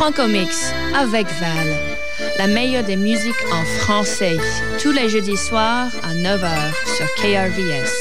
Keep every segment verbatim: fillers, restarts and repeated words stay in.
Francomix avec Val. La meilleure des musiques en français. Tous les jeudis soirs à neuf heures sur K R V S.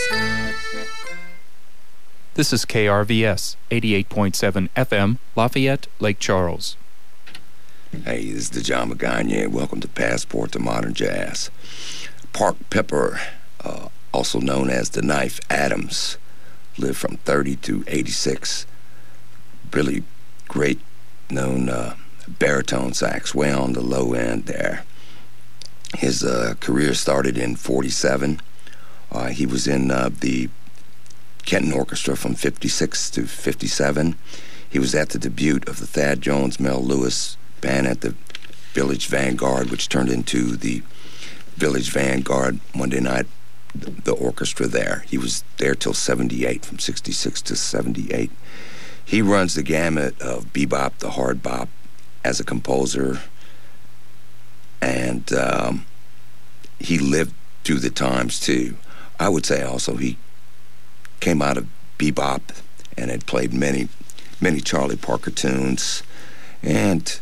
This is K R V S, eighty-eight point seven F M, Lafayette, Lake Charles. Hey, this is DeJohn Magagne. Welcome to Passport to Modern Jazz. Park Pepper, uh, also known as the Knife Adams, lived from thirty to eighty-six. Really great known uh, baritone sax, way on the low end there. His uh, career started in forty-seven. Uh, he was in uh, the Kenton Orchestra from fifty-six to fifty-seven. He was at the debut of the Thad Jones, Mel Lewis band at the Village Vanguard, which turned into the Village Vanguard Monday night, the orchestra there. He was there till seventy-eight, from sixty-six to seventy-eight. He runs the gamut of bebop, the hard bop, as a composer, and um, he lived through the times too. I would say also he came out of bebop and had played many, many Charlie Parker tunes, and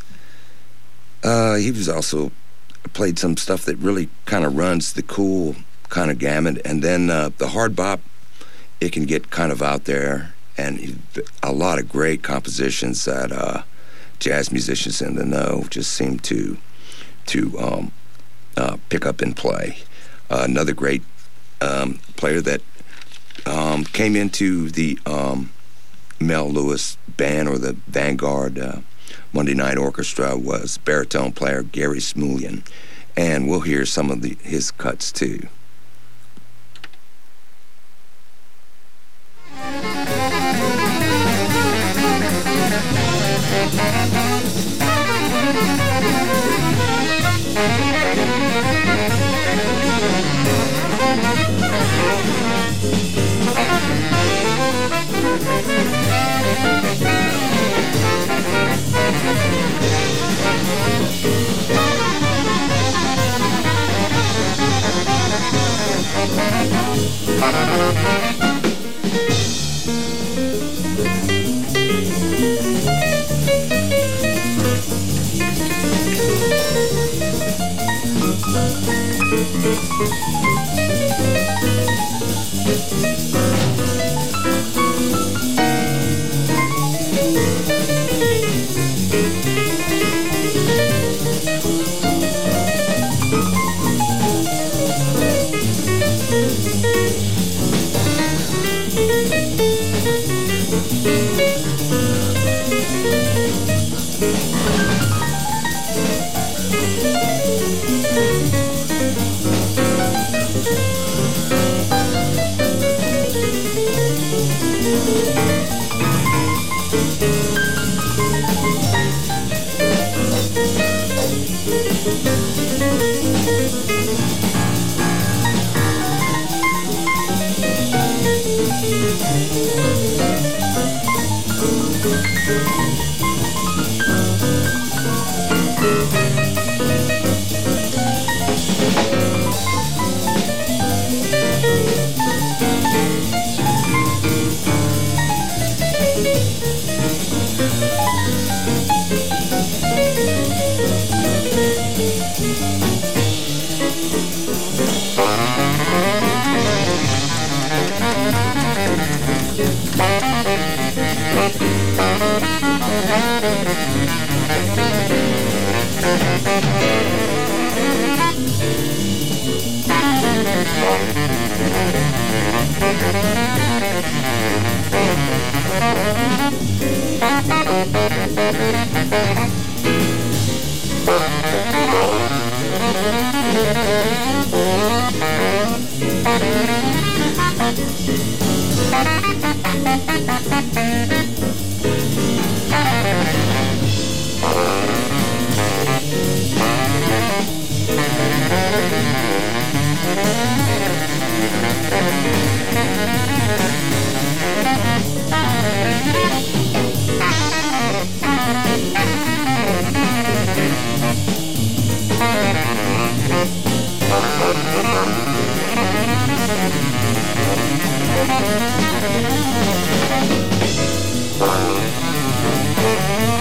uh, he was also played some stuff that really kind of runs the cool kind of gamut. And then uh, the hard bop, it can get kind of out there, and he, a lot of great compositions that uh, jazz musicians in the know just seem to to um, uh, pick up and play. Uh, another great um, player that um, came into the um, Mel Lewis band, or the Vanguard uh, Monday Night Orchestra, was baritone player Gary Smulyan, and we'll hear some of the, his cuts too. Thank you.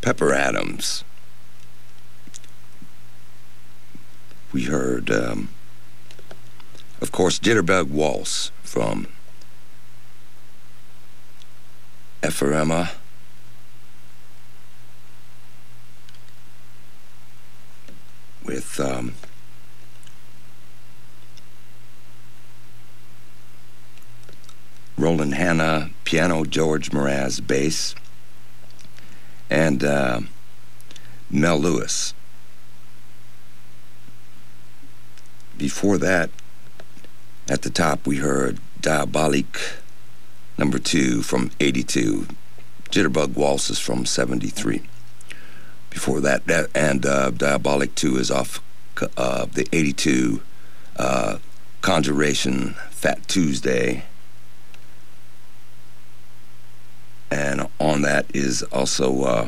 Pepper Adams. We heard, um, of course, Jitterbug Waltz from Ephrema. With um, Roland Hanna, piano, George Mraz, bass, and uh, Mel Lewis. Before that, at the top, we heard Diabolique number two from eighty-two. Jitterbug Waltz is from seventy-three. Before that, that and uh, Diabolique two is off uh, the eighty-two uh, Conjuration Fat Tuesday. And on that is also uh,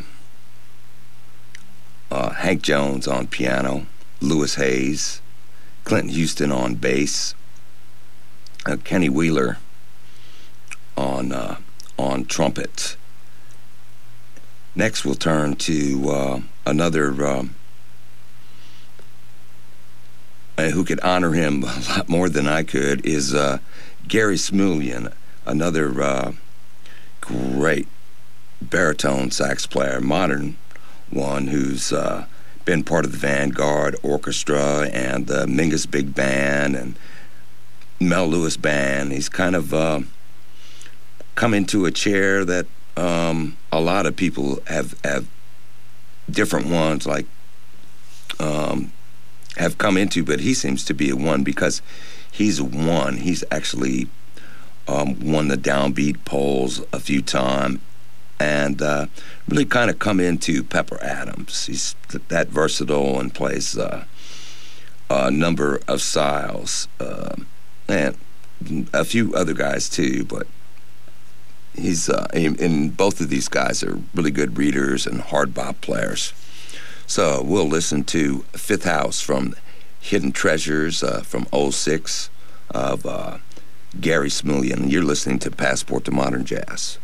uh, Hank Jones on piano, Louis Hayes, Clinton Houston on bass, uh, Kenny Wheeler on uh, on trumpet. Next, we'll turn to uh, another um, who could honor him a lot more than I could is uh, Gary Smulyan, another uh, great baritone sax player, modern one, who's uh, been part of the Vanguard Orchestra and the Mingus Big Band and Mel Lewis Band. He's kind of uh, come into a chair that um, a lot of people have, have different ones like um, have come into, but he seems to be a one because he's a one. He's actually um, won the downbeat polls a few times and uh, really kind of come into Pepper Adams. He's th- that versatile and plays uh, a number of styles uh, and a few other guys too, but he's uh, and both of these guys are really good readers and hard bop players. So we'll listen to Fifth House from Hidden Treasures uh, from oh six of uh, Gary Smulyan. You're listening to Passport to Modern Jazz.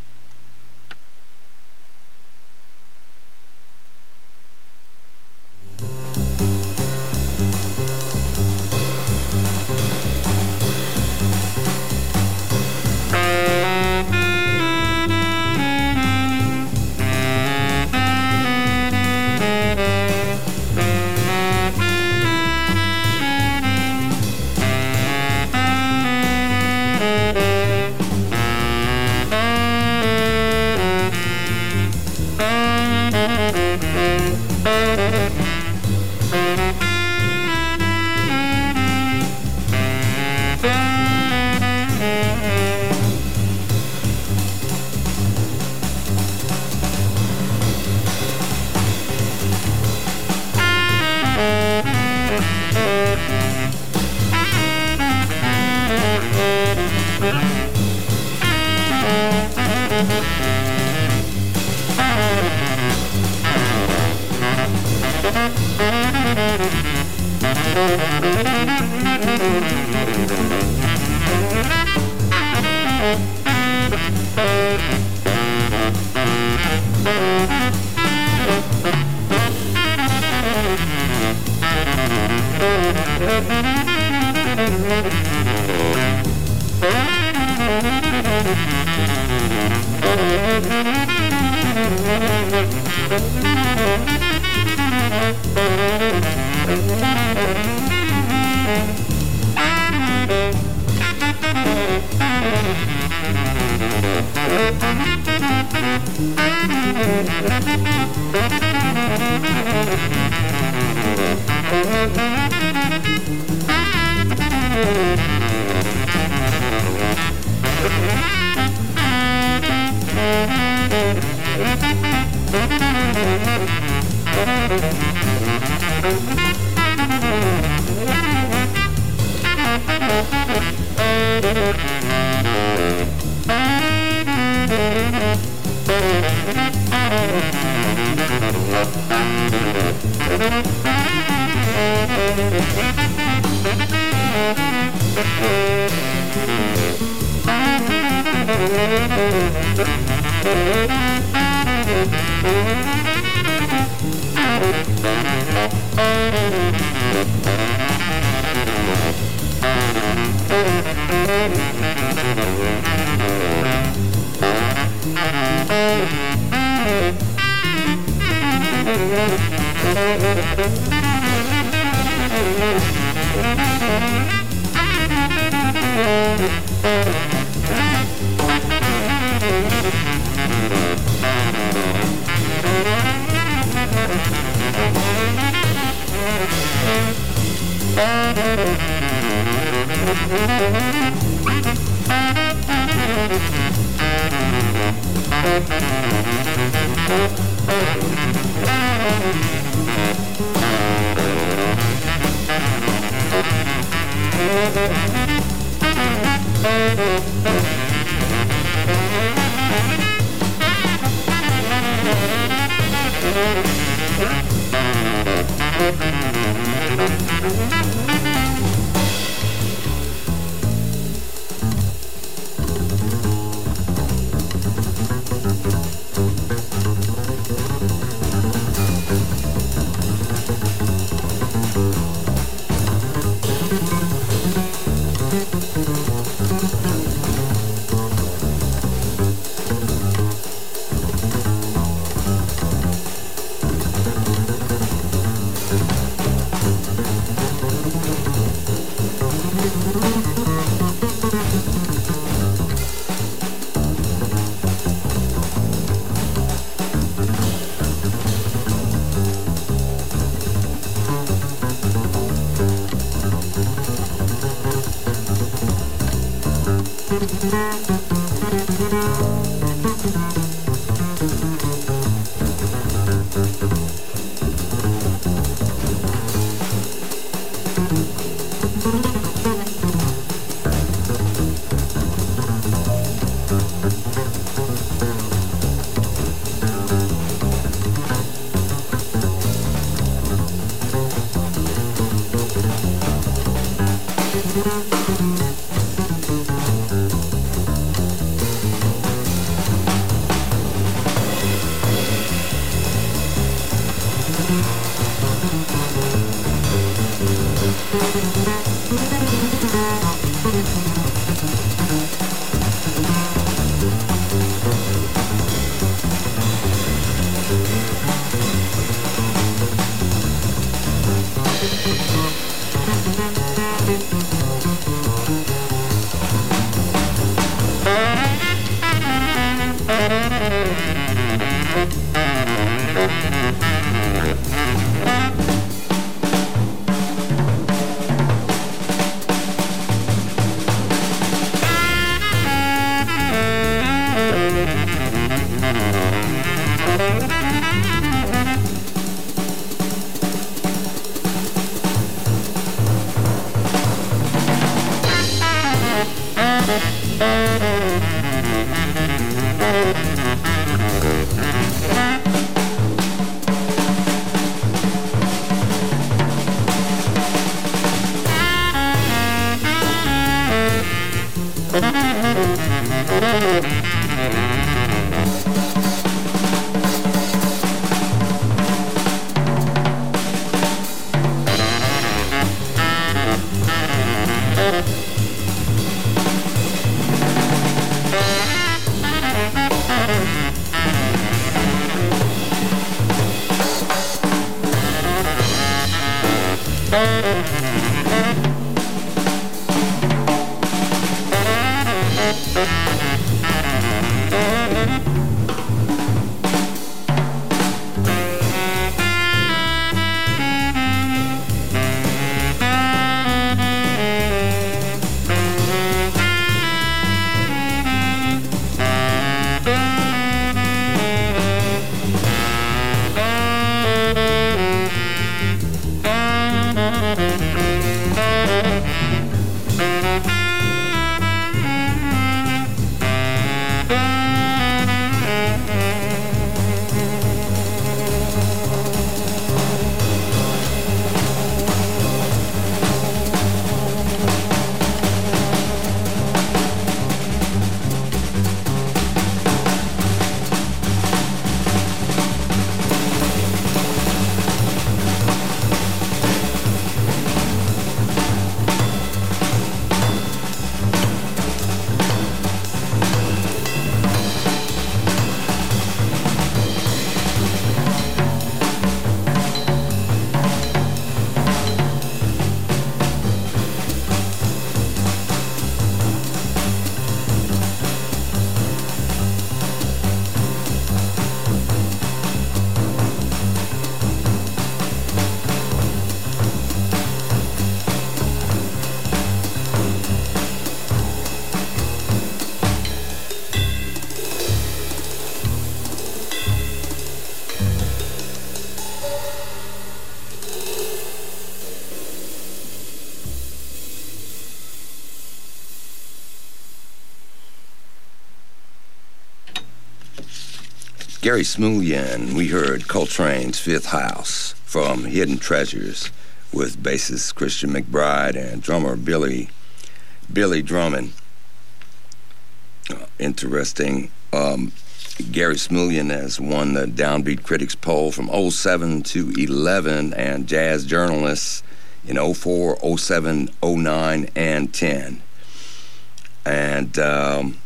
Gary Smulyan, we heard Coltrane's Fifth House from Hidden Treasures with bassist Christian McBride and drummer Billy Billy Drummond. Uh, interesting. Um, Gary Smulyan has won the Downbeat Critics poll from oh seven to eleven, and jazz journalists in oh four, oh seven, oh nine, and ten. And um,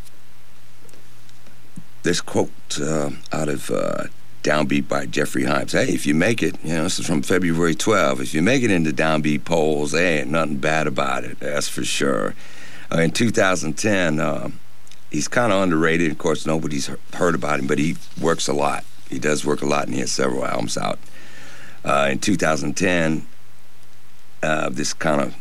this quote uh, out of uh, Downbeat by Jeffrey Hypes. Hey, if you make it, you know, this is from February twelfth, if you make it into Downbeat polls, there ain't nothing bad about it, that's for sure. Uh, in two thousand ten, uh, he's kind of underrated. Of course, nobody's heard about him, but he works a lot. He does work a lot, and he has several albums out. Uh, in two thousand ten, uh, this kind of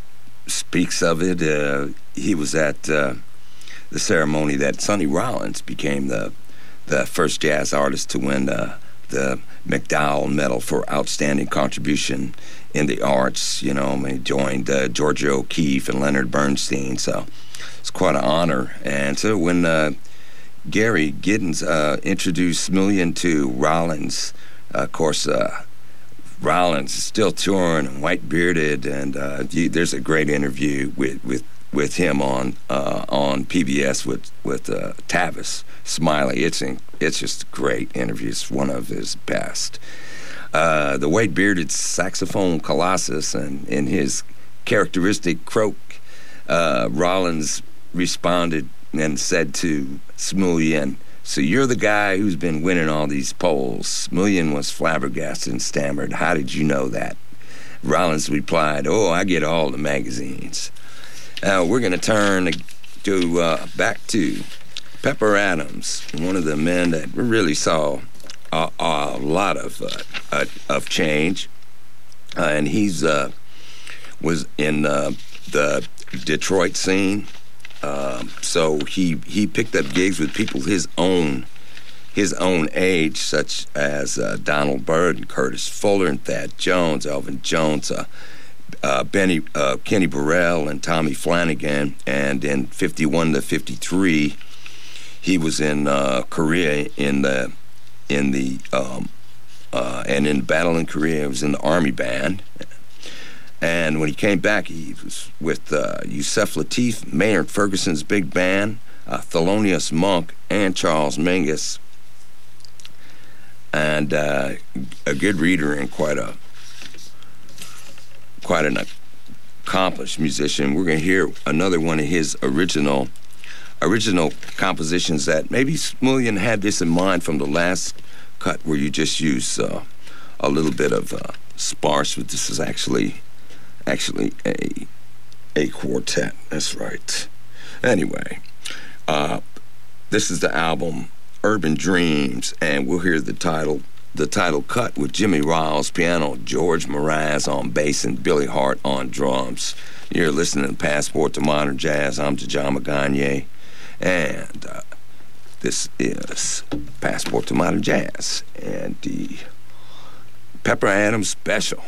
speaks of it. Uh, he was at uh, the ceremony that Sonny Rollins became the the first jazz artist to win the, the McDowell Medal for Outstanding Contribution in the Arts. You know, he joined uh, Georgia O'Keeffe and Leonard Bernstein, so it's quite an honor. And so when uh, Gary Giddens uh, introduced Smulyan to Rollins, uh, of course, uh, Rollins is still touring and white-bearded, and uh, you, there's a great interview with, with, with him on uh, on P B S with, with uh, Tavis Smiley. It's in, it's just a great interview. It's one of his best. Uh, the white-bearded saxophone colossus, and in his characteristic croak, uh, Rollins responded and said to Smulyan, "So you're the guy who's been winning all these polls." Smulyan was flabbergasted and stammered, "How did you know that?" Rollins replied, "Oh, I get all the magazines." Now we're going to turn to uh, back to Pepper Adams, one of the men that really saw a, a lot of uh, uh, of change, uh, and he's uh, was in uh, the Detroit scene. Um, so he he picked up gigs with people his own his own age, such as uh, Donald Byrd and Curtis Fuller and Thad Jones, Elvin Jones, uh, uh, Benny uh, Kenny Burrell and Tommy Flanagan. And in fifty-one to fifty-three, he was in uh, Korea in the in the um, uh, and in battle in Korea. He was in the Army Band. And when he came back, he was with uh, Yusef Lateef, Maynard Ferguson's big band, uh, Thelonious Monk, and Charles Mingus. And uh, a good reader and quite a quite an accomplished musician. We're going to hear another one of his original original compositions that maybe Smulyan had this in mind from the last cut, where you just use uh, a little bit of uh, sparse, but this is actually. Actually, a a quartet. That's right. Anyway, uh, this is the album Urban Dreams, and we'll hear the title the title cut with Jimmy Riles piano, George Mraz on bass, and Billy Hart on drums. You're listening to Passport to Modern Jazz. I'm Djama Gagne, and uh, this is Passport to Modern Jazz and the Pepper Adams Special.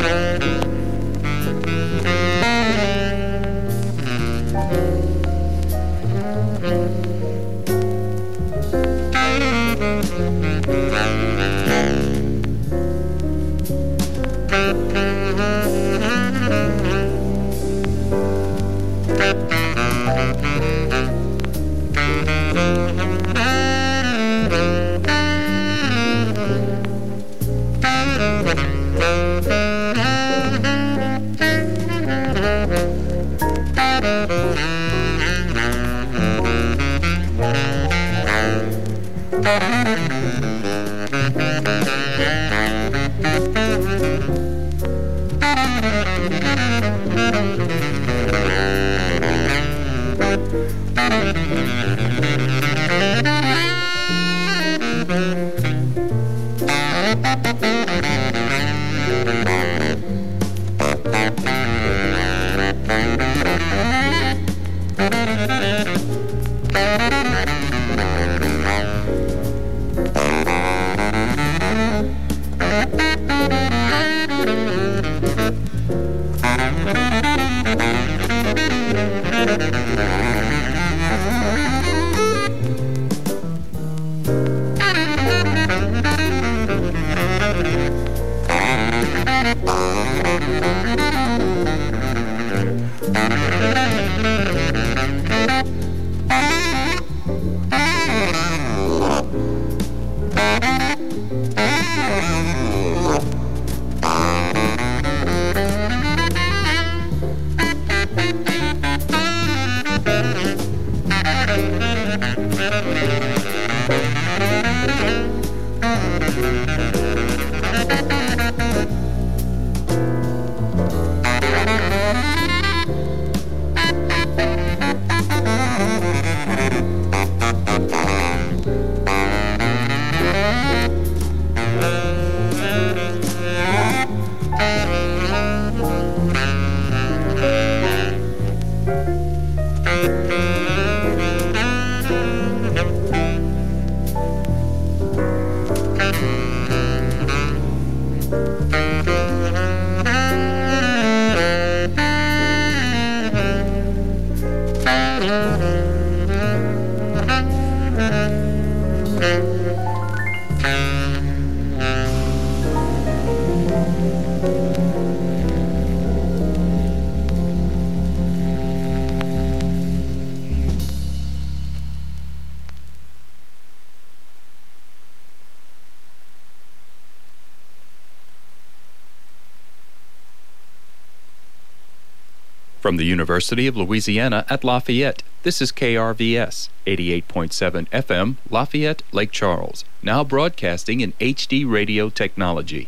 From the University of Louisiana at Lafayette, this is K R V S, eighty-eight point seven F M, Lafayette, Lake Charles, now broadcasting in H D radio technology.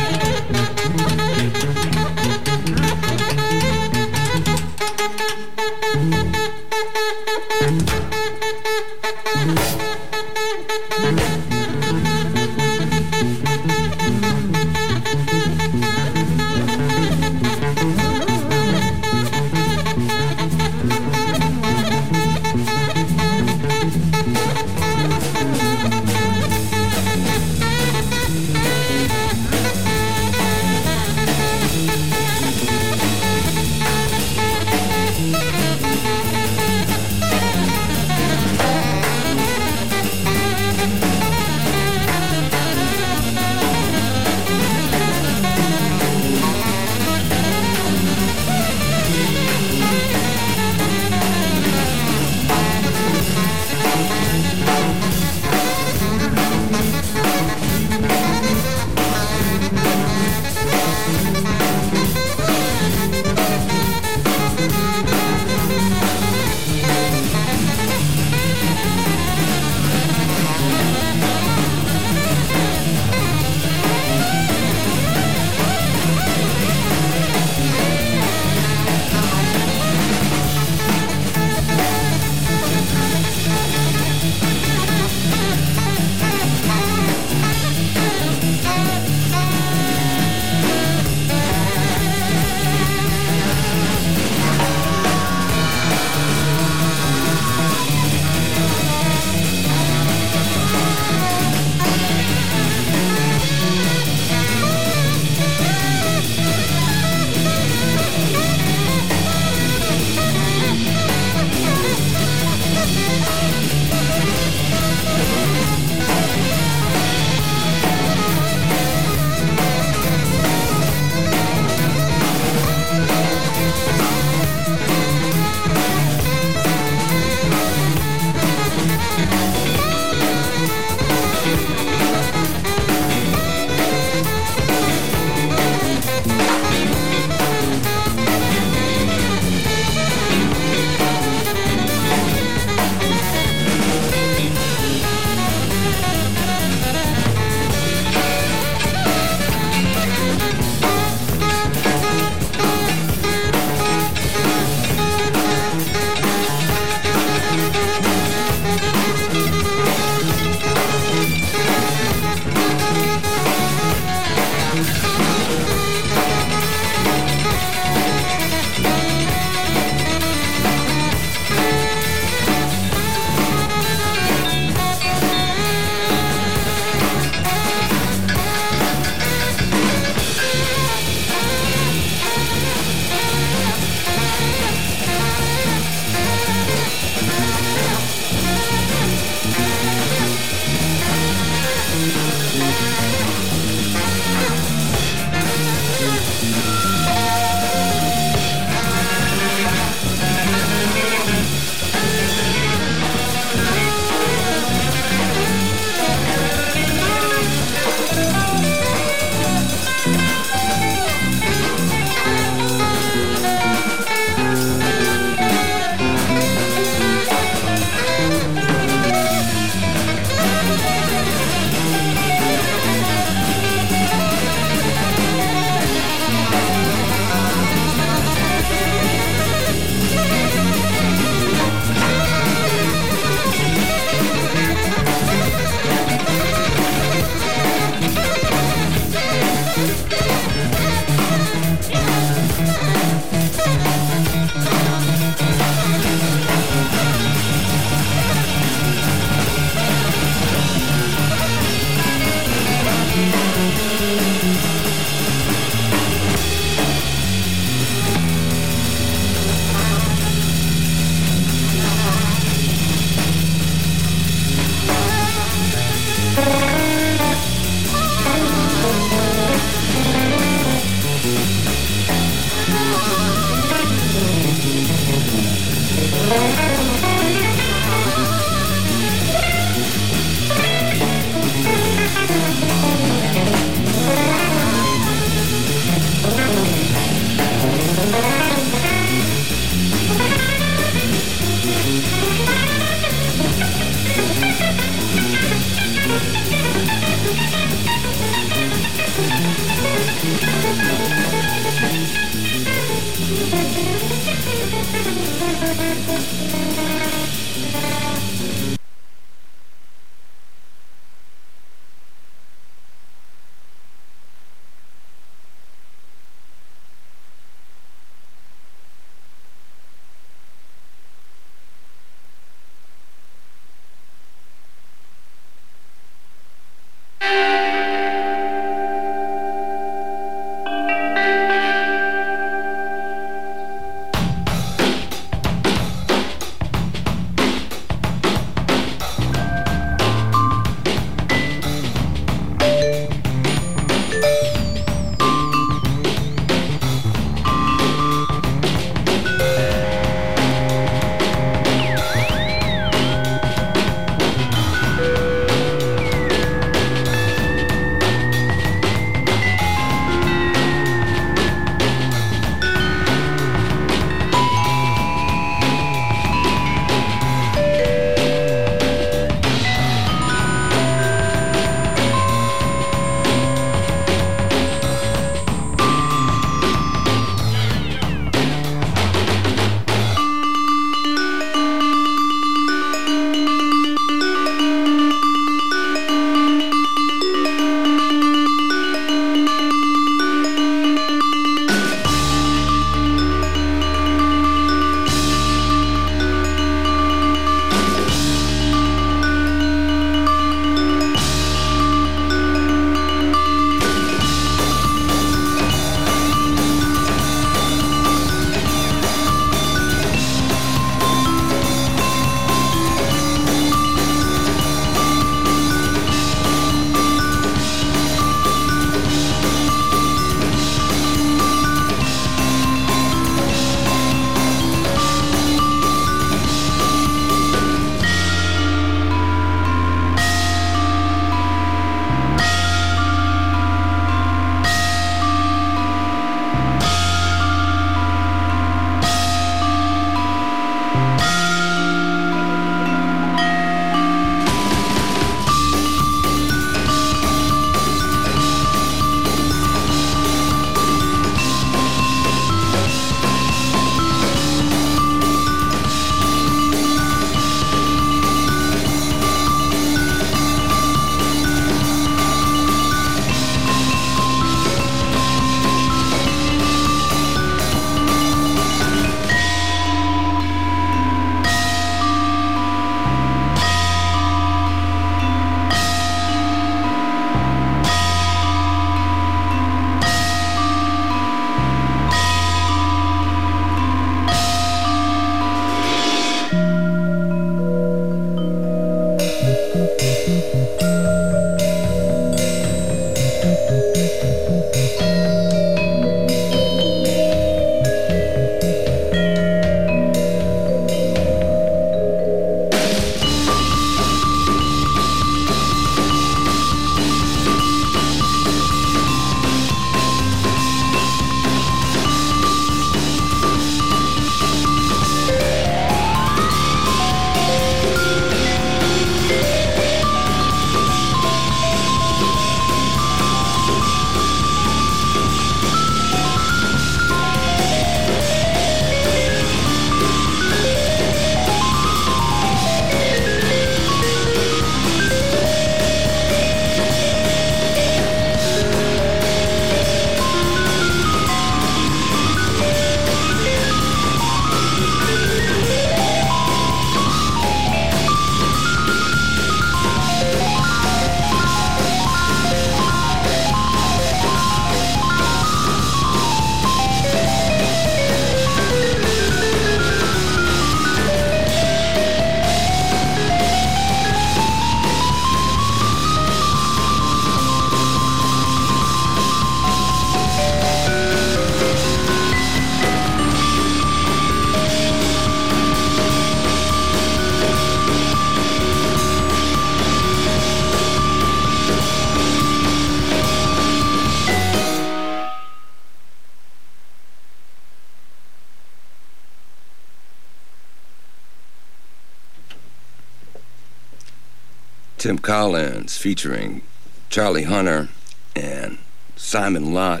Tim Collins featuring Charlie Hunter and Simon Lott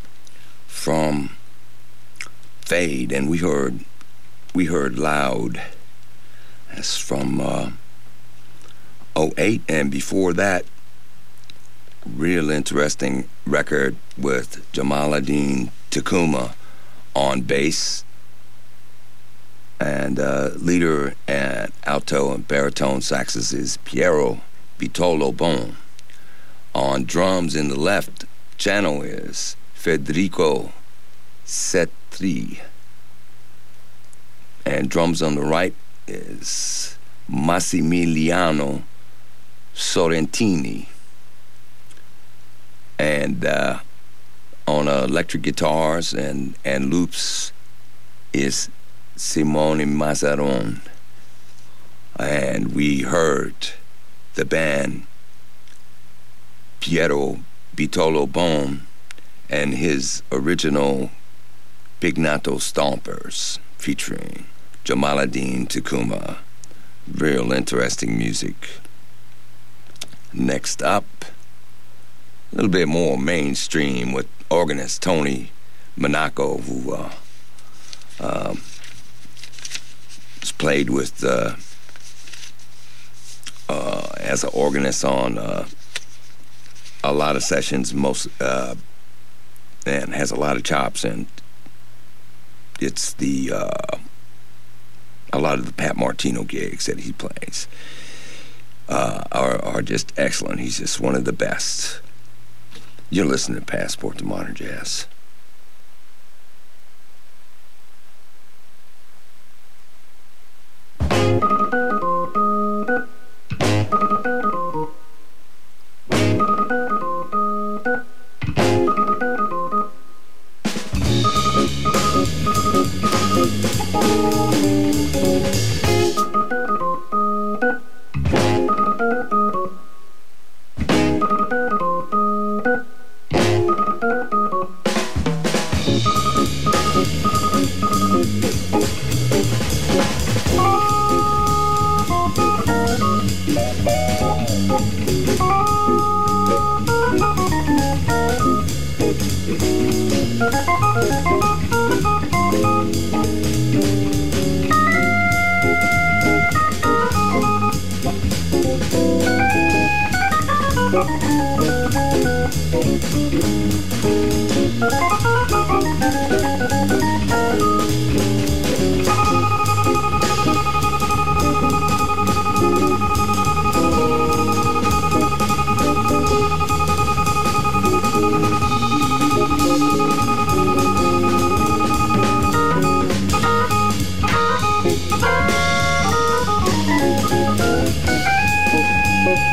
from Fade, and we heard we heard Loud. That's from uh, oh eight, and before that, real interesting record with Jamaaladeen Tacuma on bass, and uh, leader and alto and baritone saxes is Piero Vitolo Bon. On drums in the left channel is Federico Setri, and drums on the right is Massimiliano Sorrentini, and uh, on uh, electric guitars and, and loops is Simone Mazzaron. And we heard the band Piero Vitolo Bon and his original Big Nato Stompers featuring Jamaaladeen Tacuma. Real interesting music. Next up, a little bit more mainstream with organist Tony Monaco, who uh, um, has played with uh, uh, as an organist on uh, a lot of sessions, most uh, and has a lot of chops, and it's the uh, a lot of the Pat Martino gigs that he plays uh, are are just excellent. He's just one of the best. You're listening to Passport to Modern Jazz. Thank you.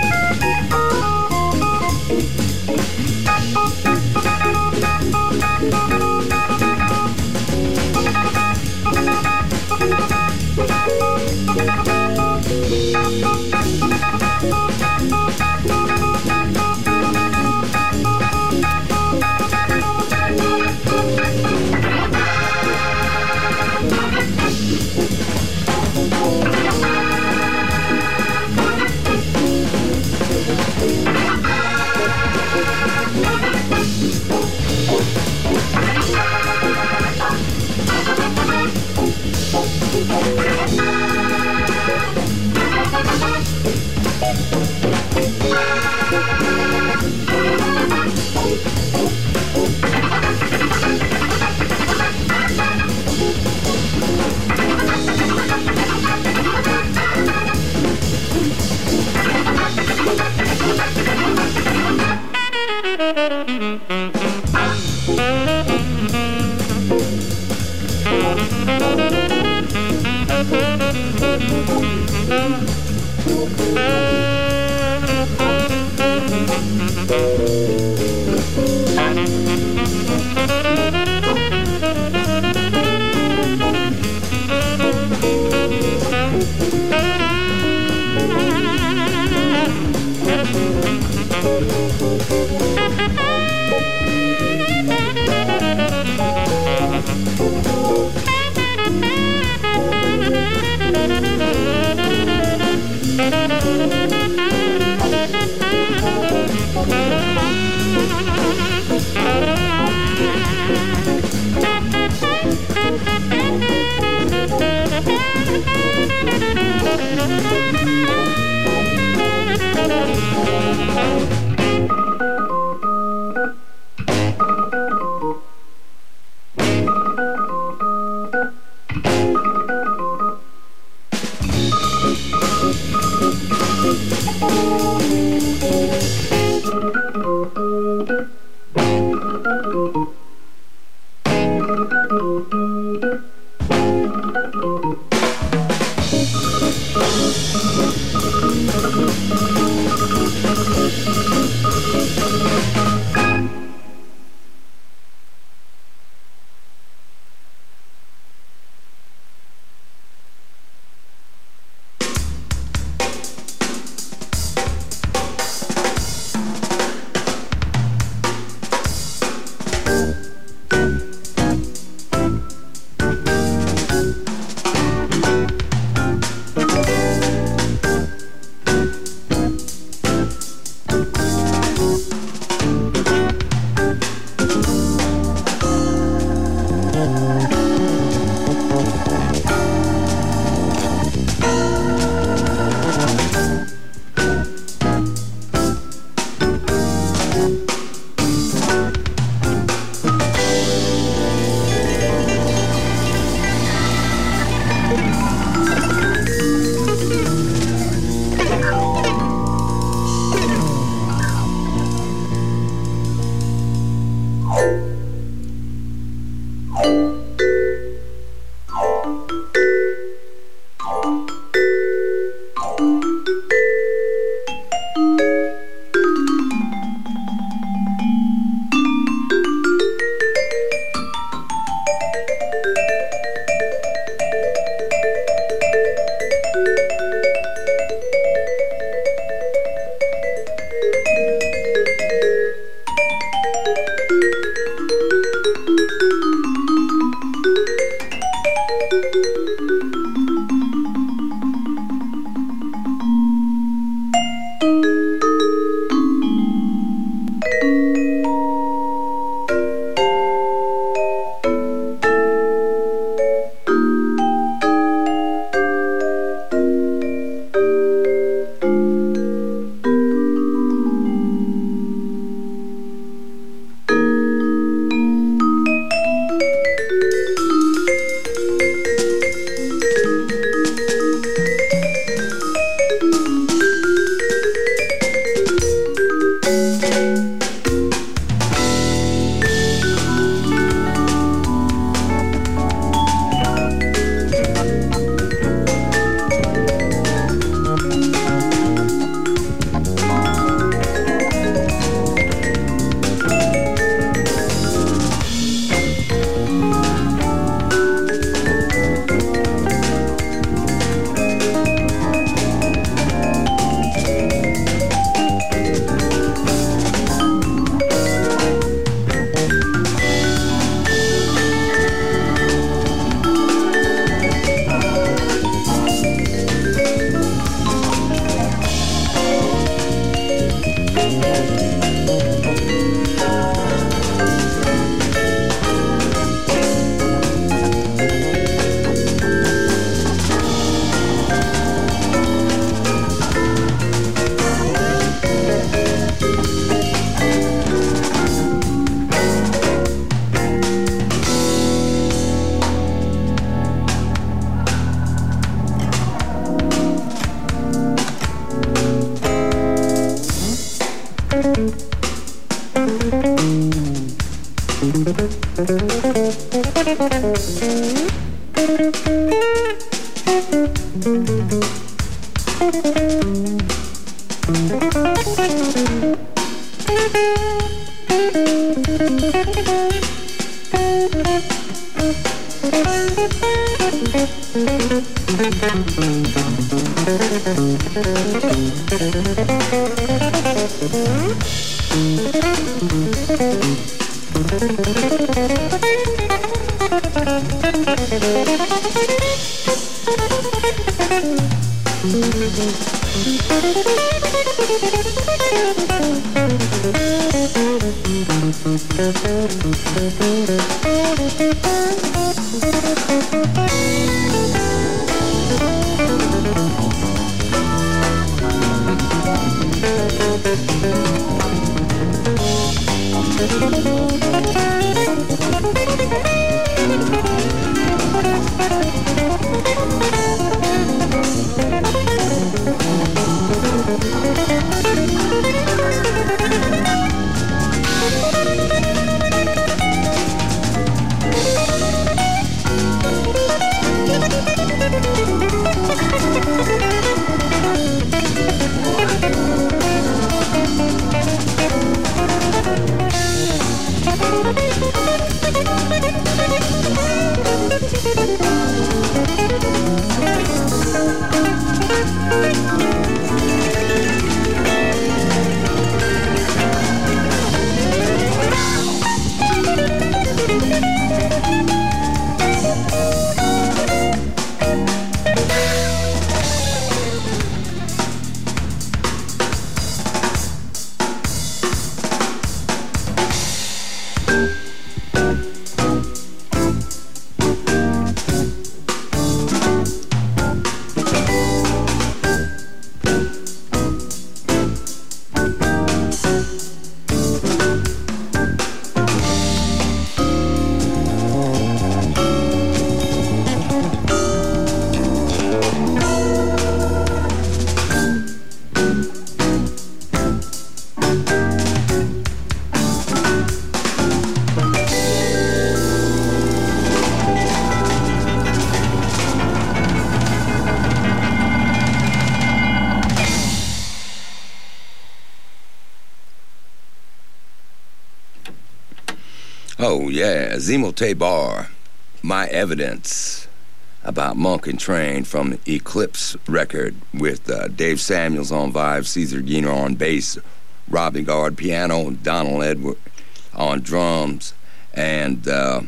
Oh, yeah, Zemo Tabar, My Evidence, about Monk and Train from the Eclipse record with uh, Dave Samuels on vibes, Cesar Giner on bass, Robbie Gard piano, Donald Edward on drums, and uh,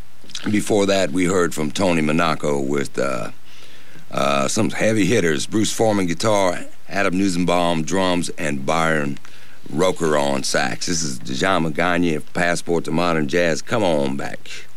before that we heard from Tony Monaco with uh, uh, some heavy hitters, Bruce Foreman guitar, Adam Newsenbaum drums, and Byron Roker on sax. This is Djamah Ghazni of Passport to Modern Jazz. Come on back.